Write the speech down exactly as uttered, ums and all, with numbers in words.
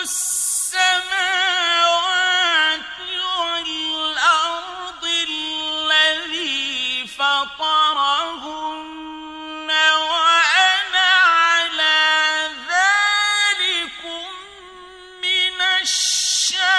السماوات والأرض الذي فطرهن وأنا على ذلكم من الشاهدين.